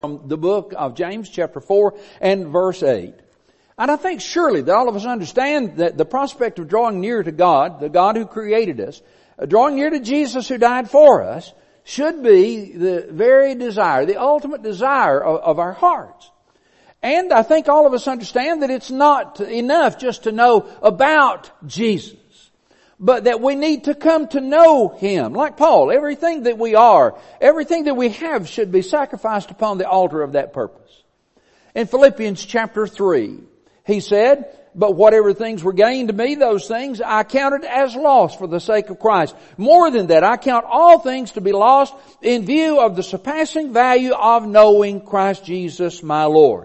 From the book of James chapter 4 and verse 8. And I think surely that all of us understand that the prospect of drawing near to God, the God who created us, drawing near to Jesus who died for us, should be the very desire, the ultimate desire of our hearts. And I think all of us understand that it's not enough just to know about Jesus, but that we need to come to know Him. Like Paul, everything that we are, everything that we have should be sacrificed upon the altar of that purpose. In Philippians chapter 3, he said, "But whatever things were gained to me, those things I counted as loss for the sake of Christ. More than that, I count all things to be lost in view of the surpassing value of knowing Christ Jesus my Lord."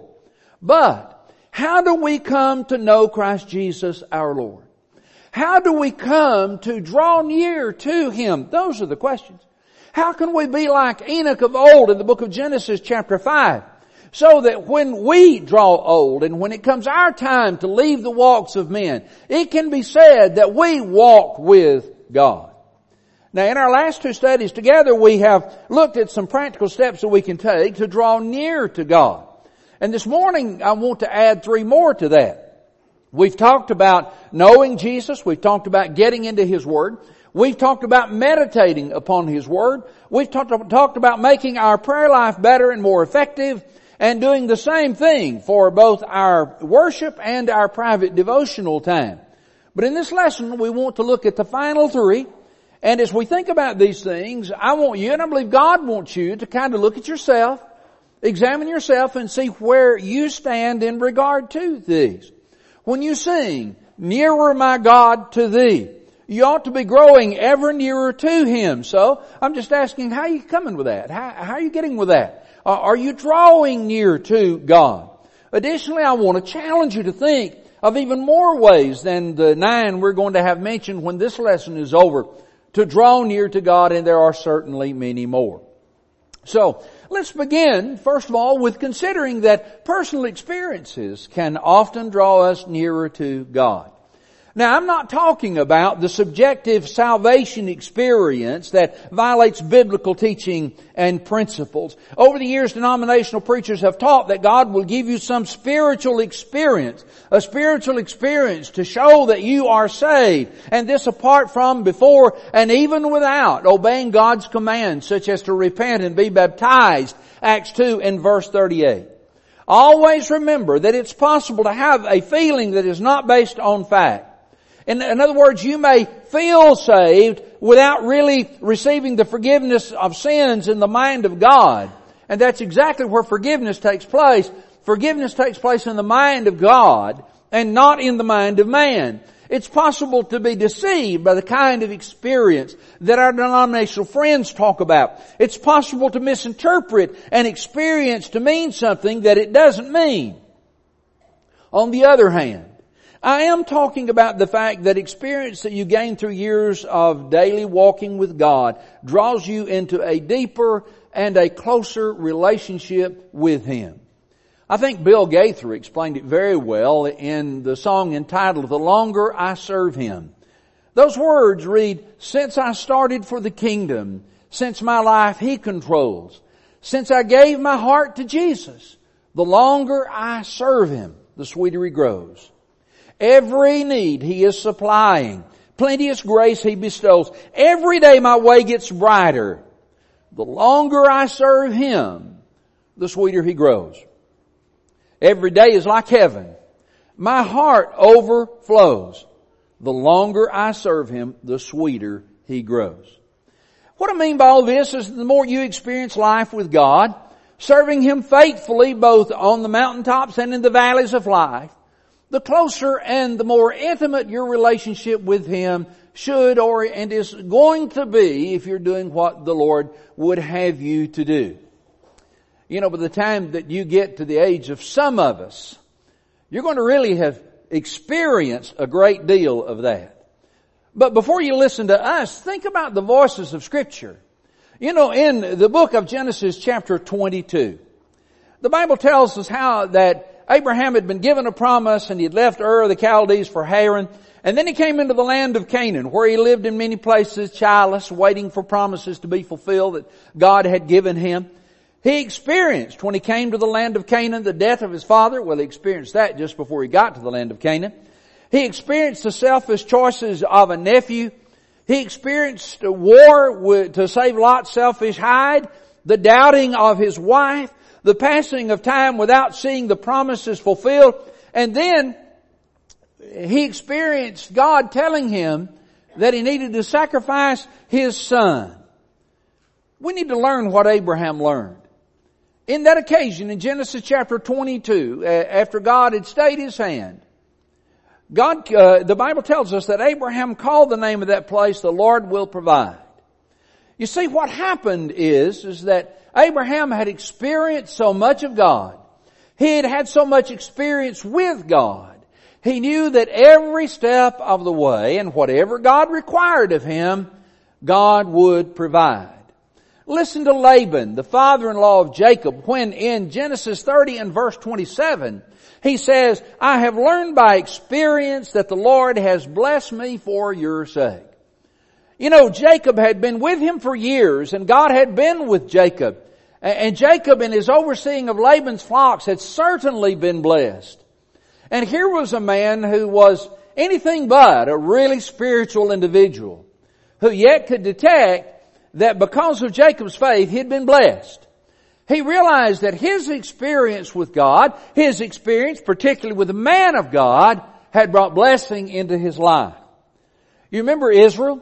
But how do we come to know Christ Jesus our Lord? How do we come to draw near to Him? Those are the questions. How can we be like Enoch of old in the book of Genesis chapter 5? So that when we draw old and when it comes our time to leave the walks of men, it can be said that we walk with God. Now in our last two studies together, we have looked at some practical steps that we can take to draw near to God. And this morning I want to add three more to that. We've talked about knowing Jesus. We've talked about getting into His Word. We've talked about meditating upon His Word. We've talked about making our prayer life better and more effective and doing the same thing for both our worship and our private devotional time. But in this lesson, we want to look at the final three. And as we think about these things, I want you, and I believe God wants you, to kind of look at yourself, examine yourself, and see where you stand in regard to these. When you sing, "Nearer my God to Thee," you ought to be growing ever nearer to Him. So, I'm just asking, how are you coming with that? How are you getting with that? Are you drawing near to God? Additionally, I want to challenge you to think of even more ways than the 9 we're going to have mentioned when this lesson is over to draw near to God, and there are certainly many more. So, let's begin, first of all, with considering that personal experiences can often draw us nearer to God. Now, I'm not talking about the subjective salvation experience that violates biblical teaching and principles. Over the years, denominational preachers have taught that God will give you some spiritual experience, a spiritual experience to show that you are saved, and this apart from, before, and even without obeying God's commands, such as to repent and be baptized, Acts 2 and verse 38. Always remember that it's possible to have a feeling that is not based on fact. In other words, you may feel saved without really receiving the forgiveness of sins in the mind of God. And that's exactly where forgiveness takes place. Forgiveness takes place in the mind of God and not in the mind of man. It's possible to be deceived by the kind of experience that our denominational friends talk about. It's possible to misinterpret an experience to mean something that it doesn't mean. On the other hand, I am talking about the fact that experience that you gain through years of daily walking with God draws you into a deeper and a closer relationship with Him. I think Bill Gaither explained it very well in the song entitled, "The Longer I Serve Him." Those words read, "Since I started for the kingdom, since my life He controls, since I gave my heart to Jesus, the longer I serve Him, the sweeter He grows. Every need He is supplying, plenteous grace He bestows. Every day my way gets brighter. The longer I serve Him, the sweeter He grows. Every day is like heaven. My heart overflows. The longer I serve Him, the sweeter He grows." What I mean by all this is the more you experience life with God, serving Him faithfully both on the mountaintops and in the valleys of life, the closer and the more intimate your relationship with Him should and is going to be if you're doing what the Lord would have you to do. You know, by the time that you get to the age of some of us, you're going to really have experienced a great deal of that. But before you listen to us, think about the voices of Scripture. You know, in the book of Genesis chapter 22, the Bible tells us how that Abraham had been given a promise and he had left Ur of the Chaldees for Haran. And then he came into the land of Canaan, where he lived in many places childless, waiting for promises to be fulfilled that God had given him. He experienced, when he came to the land of Canaan, the death of his father. Well, he experienced that just before he got to the land of Canaan. He experienced the selfish choices of a nephew. He experienced a war to save Lot's selfish hide, the doubting of his wife, the passing of time without seeing the promises fulfilled. And then he experienced God telling him that he needed to sacrifice his son. We need to learn what Abraham learned. In that occasion, in Genesis chapter 22, after God had stayed his hand, the Bible tells us that Abraham called the name of that place, the Lord will provide. You see, what happened is that Abraham had experienced so much of God. He had had so much experience with God. He knew that every step of the way and whatever God required of him, God would provide. Listen to Laban, the father-in-law of Jacob, when in Genesis 30 and verse 27, he says, I have learned by experience that the Lord has blessed me for your sake. You know, Jacob had been with him for years, and God had been with Jacob. And Jacob, in his overseeing of Laban's flocks, had certainly been blessed. And here was a man who was anything but a really spiritual individual, who yet could detect that because of Jacob's faith, he had been blessed. He realized that his experience with God, his experience particularly with the man of God, had brought blessing into his life. You remember Israel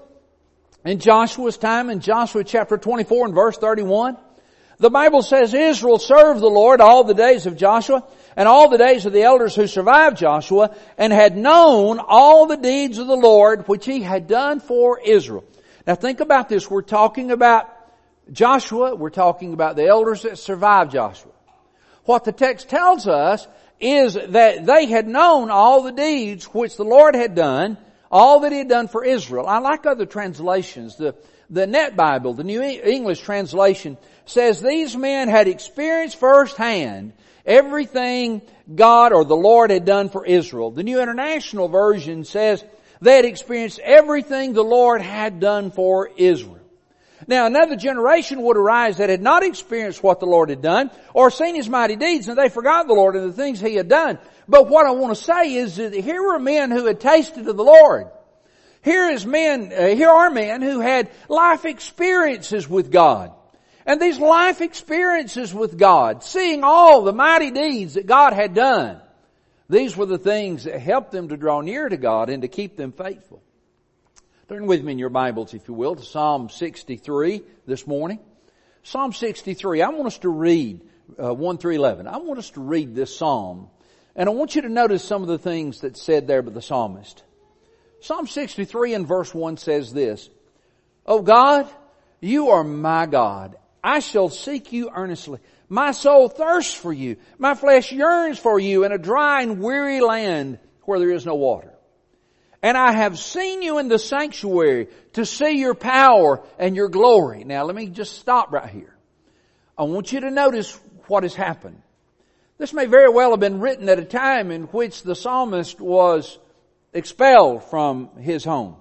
in Joshua's time, in Joshua chapter 24 and verse 31? The Bible says Israel served the Lord all the days of Joshua and all the days of the elders who survived Joshua, and had known all the deeds of the Lord which he had done for Israel. Now think about this. We're talking about Joshua. We're talking about the elders that survived Joshua. What the text tells us is that they had known all the deeds which the Lord had done, all that he had done for Israel. I like other translations. The Net Bible, the New English translation, says these men had experienced firsthand everything God or the Lord had done for Israel. The New International Version says they had experienced everything the Lord had done for Israel. Now another generation would arise that had not experienced what the Lord had done or seen his mighty deeds, and they forgot the Lord and the things he had done. But what I want to say is that here were men who had tasted of the Lord. Here are men who had life experiences with God. And these life experiences with God, seeing all the mighty deeds that God had done, these were the things that helped them to draw near to God and to keep them faithful. Turn with me in your Bibles, if you will, to Psalm 63 this morning. Psalm 63, I want us to read 1 through 11. I want us to read this psalm. And I want you to notice some of the things that's said there by the psalmist. Psalm 63 and verse 1 says this, O God, you are my God. I shall seek you earnestly. My soul thirsts for you. My flesh yearns for you in a dry and weary land where there is no water. And I have seen you in the sanctuary to see your power and your glory. Now let me just stop right here. I want you to notice what has happened. This may very well have been written at a time in which the psalmist was expelled from his home.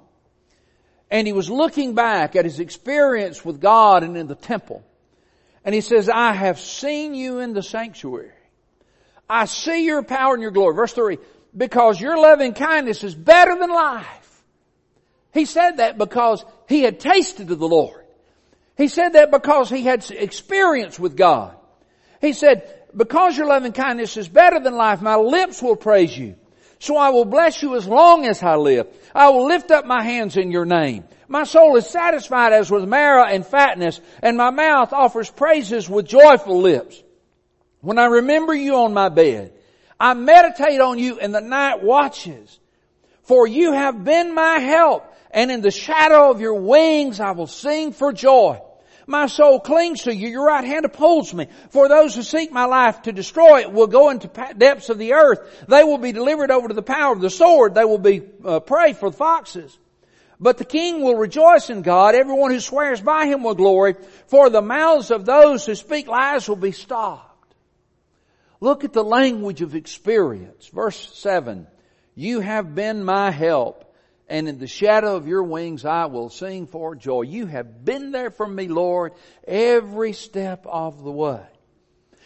And he was looking back at his experience with God and in the temple. And he says, I have seen you in the sanctuary. I see your power and your glory. Verse 3, because your loving kindness is better than life. He said that because he had tasted of the Lord. He said that because he had experience with God. He said, because your loving kindness is better than life, my lips will praise you. So I will bless you as long as I live. I will lift up my hands in your name. My soul is satisfied as with marrow and fatness, and my mouth offers praises with joyful lips. When I remember you on my bed, I meditate on you in the night watches. For you have been my help, and in the shadow of your wings I will sing for joy. My soul clings to you, your right hand upholds me. For those who seek my life to destroy it will go into depths of the earth. They will be delivered over to the power of the sword. They will be prey for foxes. But the king will rejoice in God. Everyone who swears by him will glory. For the mouths of those who speak lies will be stopped. Look at the language of experience. Verse 7. You have been my help, and in the shadow of your wings I will sing for joy. You have been there for me, Lord, every step of the way.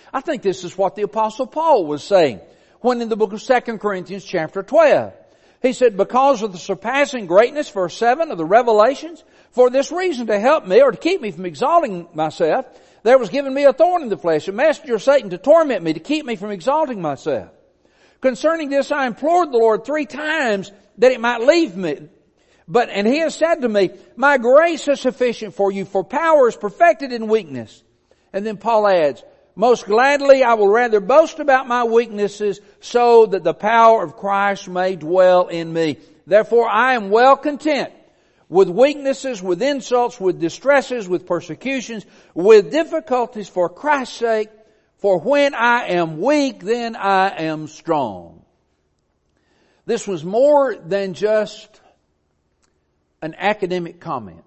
I think this is what the Apostle Paul was saying when in the book of 2 Corinthians chapter 12. He said, because of the surpassing greatness, verse 7, of the revelations, for this reason to help me or to keep me from exalting myself, there was given me a thorn in the flesh, a messenger of Satan to torment me, to keep me from exalting myself. Concerning this I implored the Lord 3 times that it might leave me. And He has said to me, my grace is sufficient for you, for power is perfected in weakness. And then Paul adds, most gladly I will rather boast about my weaknesses so that the power of Christ may dwell in me. Therefore I am well content with weaknesses, with insults, with distresses, with persecutions, with difficulties for Christ's sake. For when I am weak, then I am strong. This was more than just an academic comment.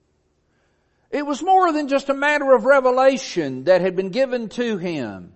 It was more than just a matter of revelation that had been given to him,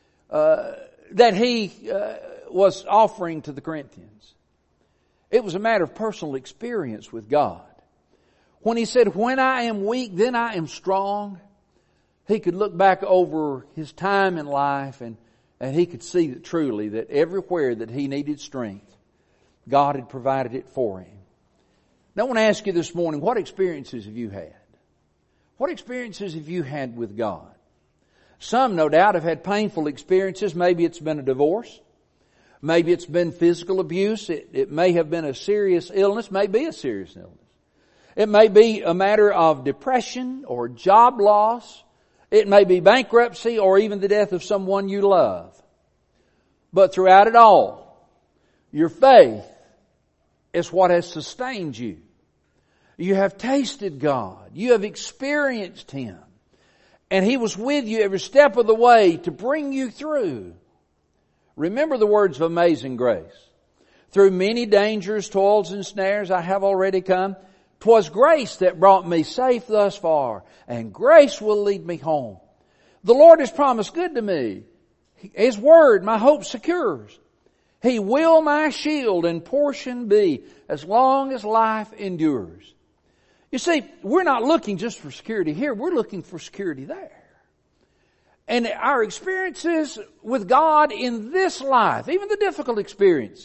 that he was offering to the Corinthians. It was a matter of personal experience with God. When he said, when I am weak, then I am strong, he could look back over his time in life and he could see that truly that everywhere that he needed strength, God had provided it for him. Now I want to ask you this morning, what experiences have you had? What experiences have you had with God? Some, no doubt, have had painful experiences. Maybe it's been a divorce. Maybe it's been physical abuse. It may have been a serious illness. Maybe a serious illness. It may be a matter of depression or job loss. It may be bankruptcy or even the death of someone you love. But throughout it all, your faith is what has sustained you. You have tasted God. You have experienced Him. And He was with you every step of the way to bring you through. Remember the words of Amazing Grace. Through many dangers, toils, and snares I have already come. 'Twas grace that brought me safe thus far, and grace will lead me home. The Lord has promised good to me. His word my hope secures. He will my shield and portion be as long as life endures. You see, we're not looking just for security here. We're looking for security there. And our experiences with God in this life, even the difficult experiences,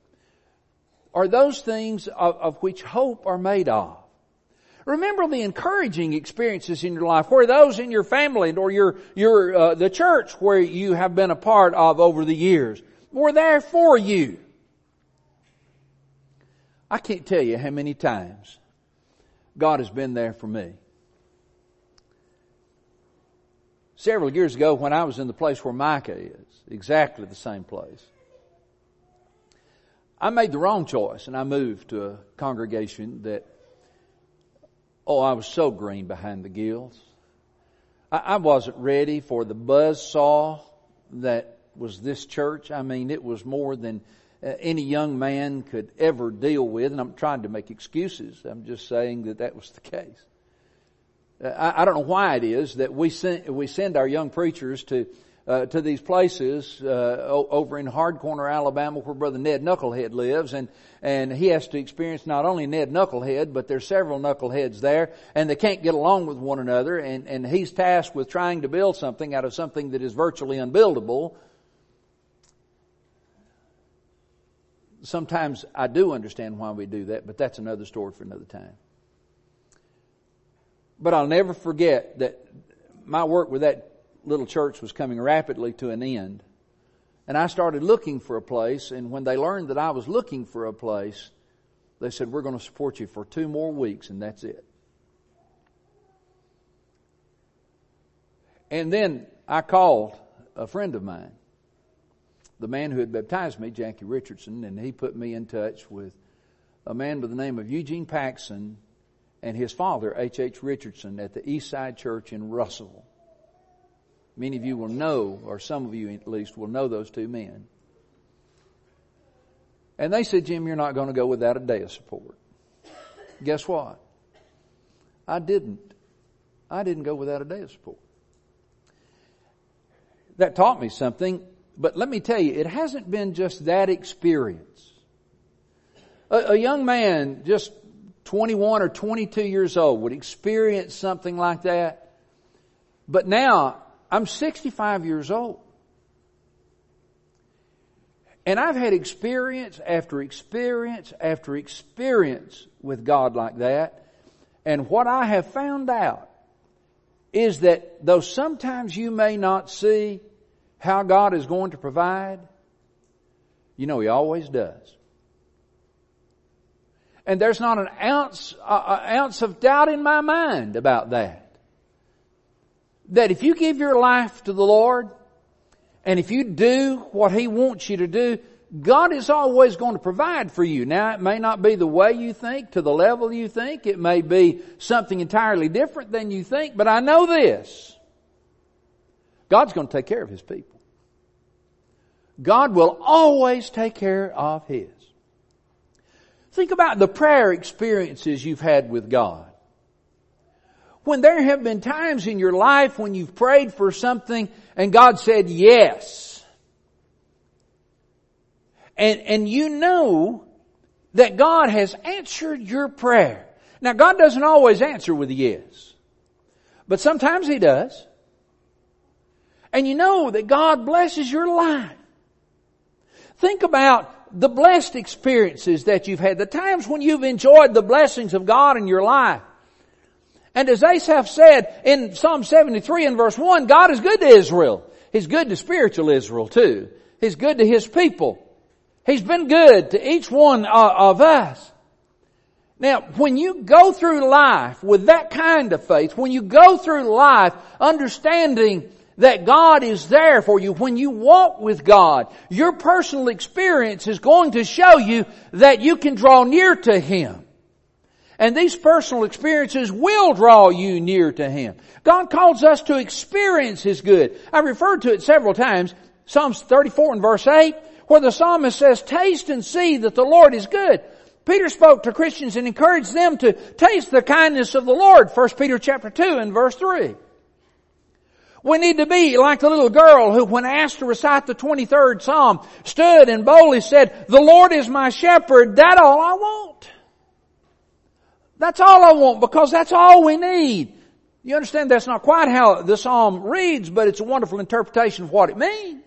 are those things of which hope are made of. Remember the encouraging experiences in your life, where those in your family or the church where you have been a part of over the years were there for you. I can't tell you how many times God has been there for me. Several years ago, when I was in the place where Micah is, exactly the same place, I made the wrong choice and I moved to a congregation that, I was so green behind the gills. I wasn't ready for the buzzsaw that was this church. I mean, it was more than any young man could ever deal with, and I'm trying to make excuses. I'm just saying that was the case. I don't know why it is that we send our young preachers to these places over in Hard Corner, Alabama, where Brother Ned Knucklehead lives, and he has to experience not only Ned Knucklehead, but there's several knuckleheads there, and they can't get along with one another, and he's tasked with trying to build something out of something that is virtually unbuildable. Sometimes I do understand why we do that, but that's another story for another time. But I'll never forget that my work with that little church was coming rapidly to an end. And I started looking for a place, and when they learned that I was looking for a place, they said, we're going to support you for 2 more weeks, and that's it. And then I called a friend of mine, the man who had baptized me, Jackie Richardson, and he put me in touch with a man by the name of Eugene Paxson and his father, H.H. Richardson, at the East Side Church in Russell. Many of you will know, or some of you at least will know those 2 men. And they said, Jim, you're not going to go without a day of support. Guess what? I didn't. I didn't go without a day of support. That taught me something. But let me tell you, it hasn't been just that experience. A young man, just 21 or 22 years old, would experience something like that. But now, I'm 65 years old. And I've had experience after experience after experience with God like that. And what I have found out is that though sometimes you may not see how God is going to provide, you know He always does. And there's not an ounce of doubt in my mind about that. That if you give your life to the Lord, and if you do what He wants you to do, God is always going to provide for you. Now, it may not be the way you think, to the level you think. It may be something entirely different than you think. But I know this. God's going to take care of His people. God will always take care of His. Think about the prayer experiences you've had with God. When there have been times in your life when you've prayed for something and God said yes. And you know that God has answered your prayer. Now, God doesn't always answer with a yes. But sometimes He does. And you know that God blesses your life. Think about the blessed experiences that you've had. The times when you've enjoyed the blessings of God in your life. And as Asaph said in Psalm 73 and verse 1, God is good to Israel. He's good to spiritual Israel too. He's good to His people. He's been good to each one of us. Now, when you go through life with that kind of faith, when you go through life understanding that God is there for you, when you walk with God, your personal experience is going to show you that you can draw near to Him. And these personal experiences will draw you near to Him. God calls us to experience His good. I referred to it several times. Psalms 34 and verse 8, where the psalmist says, taste and see that the Lord is good. Peter spoke to Christians and encouraged them to taste the kindness of the Lord. 1 Peter chapter 2 and verse 3. We need to be like the little girl who, when asked to recite the 23rd Psalm, stood and boldly said, the Lord is my shepherd, that's all I want. That's all I want, because that's all we need. You understand that's not quite how the Psalm reads, but it's a wonderful interpretation of what it means.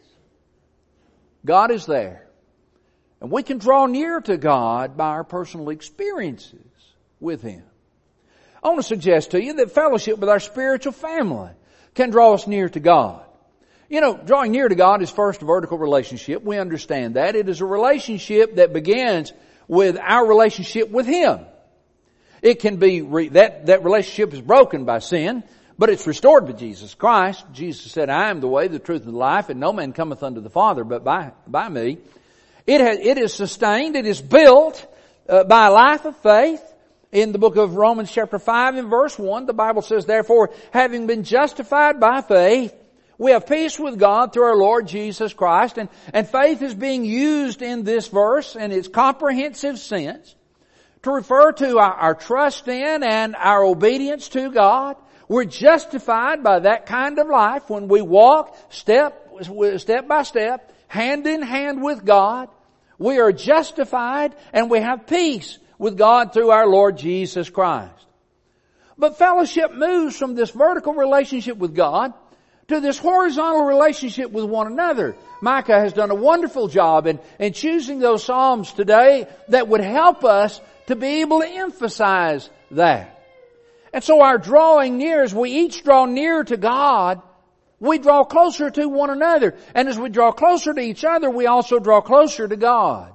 God is there. And we can draw near to God by our personal experiences with Him. I want to suggest to you that fellowship with our spiritual family can draw us near to God. You know, drawing near to God is first a vertical relationship. We understand that. It is a relationship that begins with our relationship with Him. It can be, that relationship is broken by sin, but it's restored by Jesus Christ. Jesus said, I am the way, the truth, and the life, and no man cometh unto the Father but by me. It is sustained, it is built by a life of faith. In the book of Romans chapter 5 and verse 1, the Bible says, therefore, having been justified by faith, we have peace with God through our Lord Jesus Christ. And faith is being used in this verse in its comprehensive sense to refer to our trust in and our obedience to God. We're justified by that kind of life when we walk step by step, hand in hand with God. We are justified and we have peace with God through our Lord Jesus Christ. But fellowship moves from this vertical relationship with God to this horizontal relationship with one another. Micah has done a wonderful job in choosing those Psalms today that would help us to be able to emphasize that. And so our drawing near, as we each draw near to God, we draw closer to one another. And as we draw closer to each other, we also draw closer to God.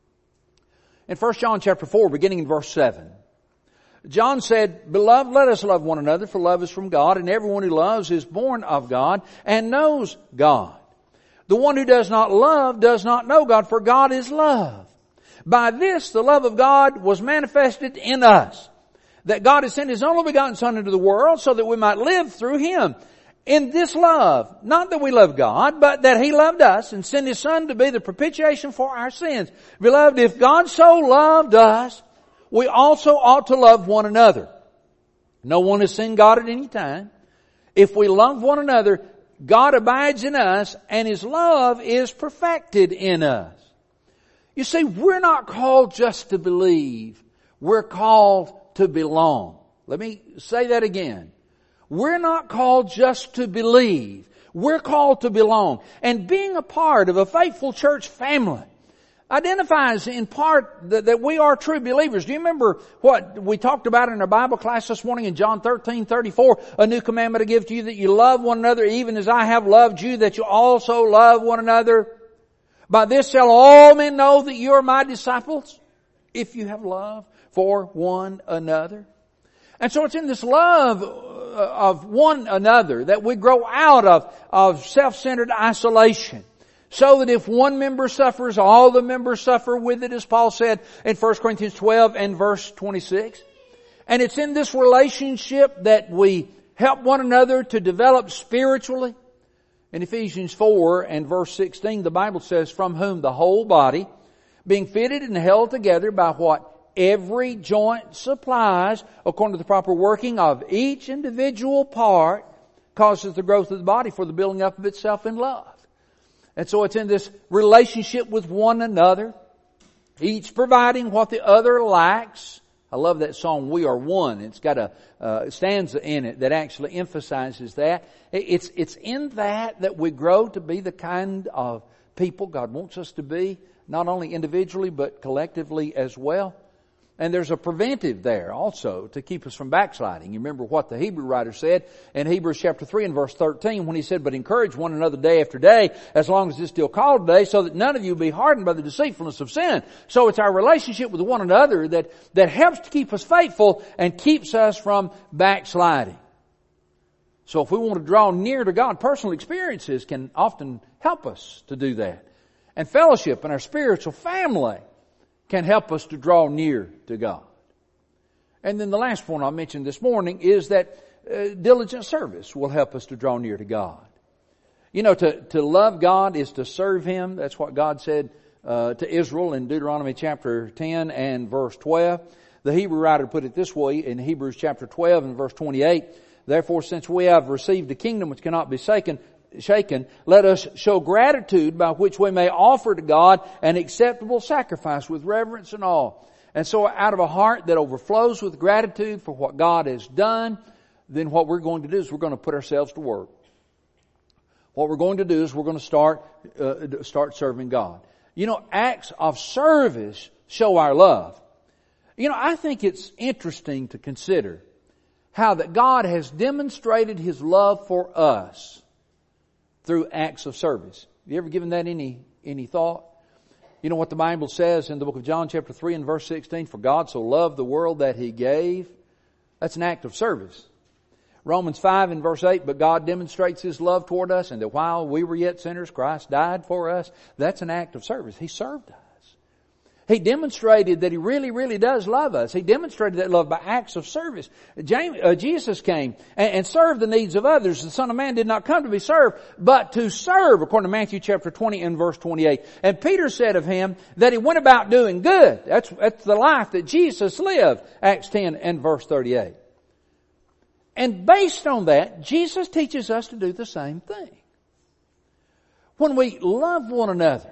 In 1 John chapter 4, beginning in verse 7, John said, Beloved, let us love one another, for love is from God, and everyone who loves is born of God and knows God. The one who does not love does not know God, for God is love. By this the love of God was manifested in us, that God has sent His only begotten Son into the world so that we might live through Him. In this love, not that we love God, but that He loved us and sent His Son to be the propitiation for our sins. Beloved, if God so loved us, we also ought to love one another. No one has seen God at any time. If we love one another, God abides in us and His love is perfected in us. You see, we're not called just to believe. We're called to belong. Let me say that again. We're not called just to believe. We're called to belong. And being a part of a faithful church family identifies in part that we are true believers. Do you remember what we talked about in our Bible class this morning in John 13:34? A new commandment I give to you, that you love one another even as I have loved you, that you also love one another. By this shall all men know that you are my disciples, if you have love for one another. And so it's in this love of one another that we grow out of self-centered isolation. So that if one member suffers, all the members suffer with it, as Paul said in 1 Corinthians 12 and verse 26. And it's in this relationship that we help one another to develop spiritually. In Ephesians 4 and verse 16, the Bible says, from whom the whole body, being fitted and held together by what every joint supplies, according to the proper working of each individual part, causes the growth of the body for the building up of itself in love. And so it's in this relationship with one another, each providing what the other lacks. I love that song, We Are One. It's got a stanza in it that actually emphasizes that. It's in that we grow to be the kind of people God wants us to be, not only individually but collectively as well. And there's a preventive there also to keep us from backsliding. You remember what the Hebrew writer said in Hebrews chapter 3 and verse 13 when he said, but encourage one another day after day, as long as it's still called today, so that none of you be hardened by the deceitfulness of sin. So it's our relationship with one another that helps to keep us faithful and keeps us from backsliding. So if we want to draw near to God, personal experiences can often help us to do that. And fellowship in our spiritual family can help us to draw near to God. And then the last point I mentioned this morning is that diligent service will help us to draw near to God. You know, to love God is to serve Him. That's what God said to Israel in Deuteronomy chapter 10 and verse 12. The Hebrew writer put it this way in Hebrews chapter 12 and verse 28. Therefore, since we have received a kingdom which cannot be shaken, let us show gratitude by which we may offer to God an acceptable sacrifice with reverence and awe. And so out of a heart that overflows with gratitude for what God has done, then what we're going to do is we're going to put ourselves to work. What we're going to do is we're going to start serving God. You know, acts of service show our love. You know, I think it's interesting to consider how that God has demonstrated His love for us through acts of service. Have you ever given that any thought? You know what the Bible says in the book of John chapter 3 and verse 16, for God so loved the world that He gave. That's an act of service. Romans 5 and verse 8, but God demonstrates His love toward us, and that while we were yet sinners, Christ died for us. That's an act of service. He served us. He demonstrated that He really, really does love us. He demonstrated that love by acts of service. Jesus came and served the needs of others. The Son of Man did not come to be served, but to serve, according to Matthew chapter 20 and verse 28. And Peter said of Him that He went about doing good. That's the life that Jesus lived, Acts 10 and verse 38. And based on that, Jesus teaches us to do the same thing. When we love one another,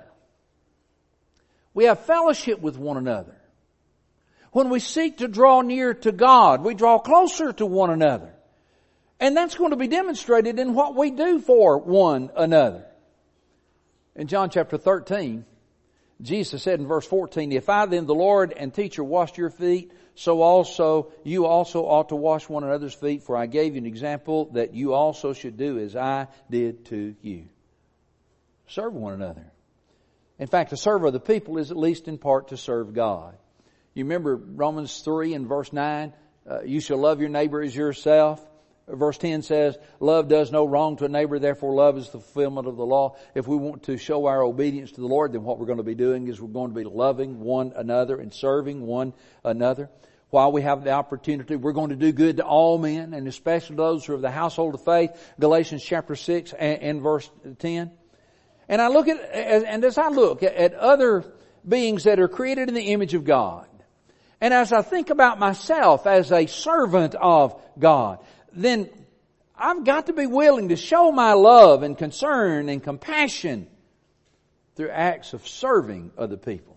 we have fellowship with one another. When we seek to draw near to God, we draw closer to one another. And that's going to be demonstrated in what we do for one another. In John chapter 13, Jesus said in verse 14, if I then the Lord and teacher washed your feet, so also you also ought to wash one another's feet, for I gave you an example that you also should do as I did to you. Serve one another. In fact, to serve other people is at least in part to serve God. You remember Romans 3 and verse 9, you shall love your neighbor as yourself. Verse 10 says, love does no wrong to a neighbor, therefore love is the fulfillment of the law. If we want to show our obedience to the Lord, then what we're going to be doing is we're going to be loving one another and serving one another. While we have the opportunity, we're going to do good to all men, and especially those who are of the household of faith. Galatians chapter 6 and verse 10. And as I look at other beings that are created in the image of God, and as I think about myself as a servant of God, then I've got to be willing to show my love and concern and compassion through acts of serving other people.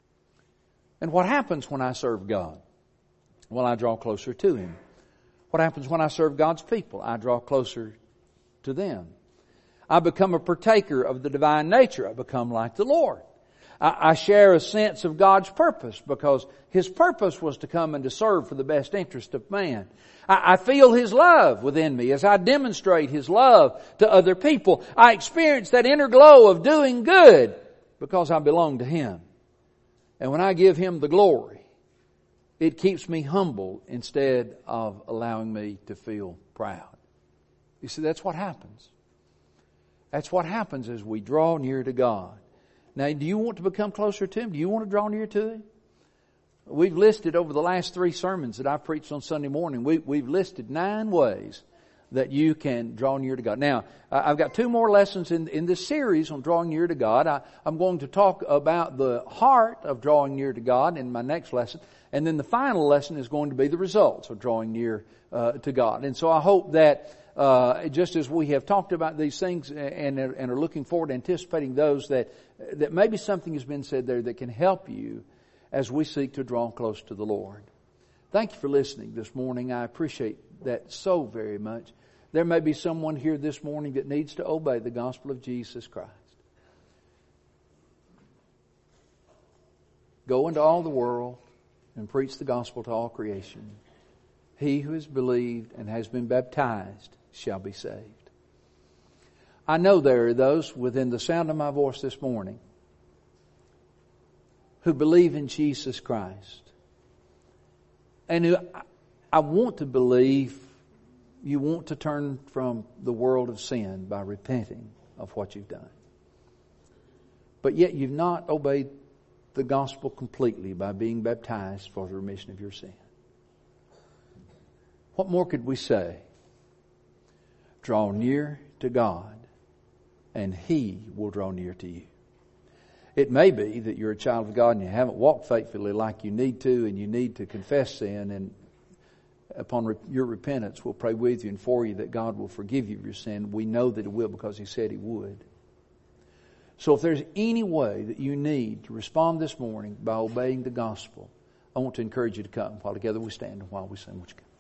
And what happens when I serve God? Well, I draw closer to Him. What happens when I serve God's people? I draw closer to them. I become a partaker of the divine nature. I become like the Lord. I share a sense of God's purpose because His purpose was to come and to serve for the best interest of man. I feel His love within me as I demonstrate His love to other people. I experience that inner glow of doing good because I belong to Him. And when I give Him the glory, it keeps me humble instead of allowing me to feel proud. You see, that's what happens. That's what happens as we draw near to God. Now, do you want to become closer to Him? Do you want to draw near to Him? We've listed over the last 3 sermons that I've preached on Sunday morning, we've listed 9 ways that you can draw near to God. Now, I've got 2 more lessons in this series on drawing near to God. I'm going to talk about the heart of drawing near to God in my next lesson. And then the final lesson is going to be the results of drawing near to God. And so I hope that just as we have talked about these things and are looking forward to anticipating those, that maybe something has been said there that can help you as we seek to draw close to the Lord. Thank you for listening this morning. I appreciate that so very much. There may be someone here this morning that needs to obey the gospel of Jesus Christ. Go into all the world and preach the gospel to all creation. He who has believed and has been baptized shall be saved. I know there are those within the sound of my voice this morning who believe in Jesus Christ. And who I want to believe you want to turn from the world of sin by repenting of what you've done. But yet you've not obeyed the gospel completely by being baptized for the remission of your sin. What more could we say? Draw near to God, and He will draw near to you. It may be that you're a child of God and you haven't walked faithfully like you need to, and you need to confess sin, and upon your repentance, we'll pray with you and for you that God will forgive you of your sin. We know that He will because He said He would. So if there's any way that you need to respond this morning by obeying the gospel, I want to encourage you to come while together we stand and while we sing. Would you come?